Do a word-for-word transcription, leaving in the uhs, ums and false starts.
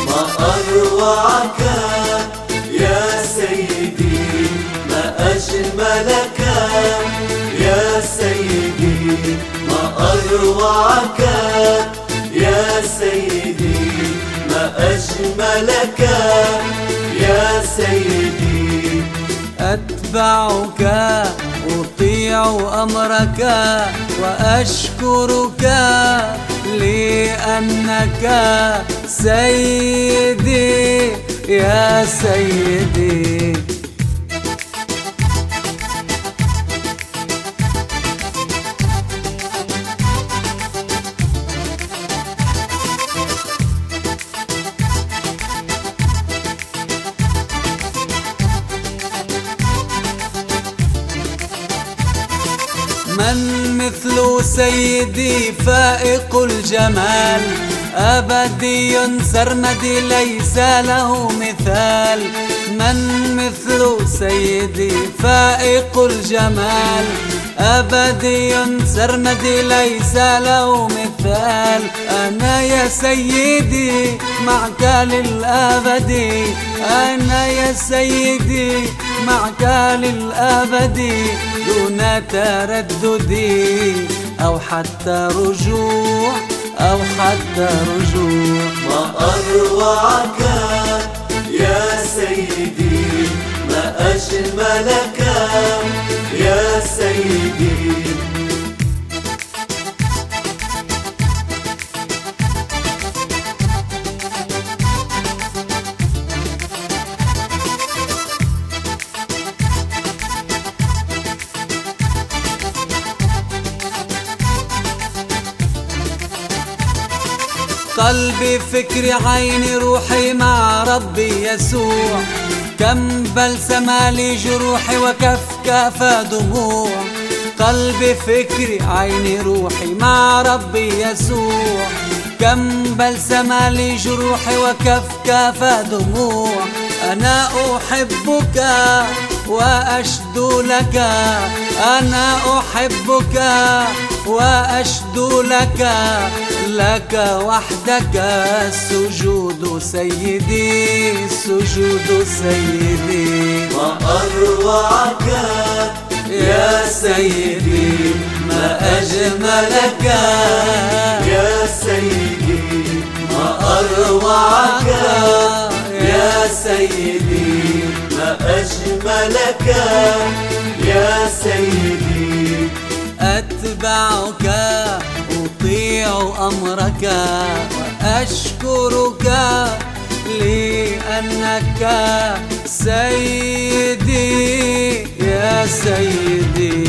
ما أروعك يا سيدي، ما أجملك يا سيدي، ما أروعك يا سيدي، ما أجملك يا سيدي. أتبعك أطيع أمرك وأشكرك لأنك سيدي يا سيدي. من مثل سيدي فائق الجمال، أبدي سرمدي ليس له مثال. من مثل سيدي فائق الجمال، أبدي سرمدي ليس له مثال. أنا يا سيدي معك للأبد، أنا يا سيدي معك للأبد، دون تردد أو حتى رجوع، أو حتى رجوع. ما أروعك يا سيدي، ما أجملك يا سيدي. قلبي فكري عيني روحي مع ربي يسوع، كم بلسم لي جروحي وكفك فدموع. قلبي فكري عيني روحي مع ربي يسوع، كم بلسم لي جروحي وكفك فدموع. أنا أحبك وأشدو لك، أنا أحبك وأشدو لك، لك وحدك السجود سيدي، السجود سيدي. ما أروعك يا سيدي، ما أجملك يا سيدي، ما أروعك يا سيدي، ما أجملك يا سيدي. أتبعك أطيع أمرك وأشكرك لأنك سيدي يا سيدي.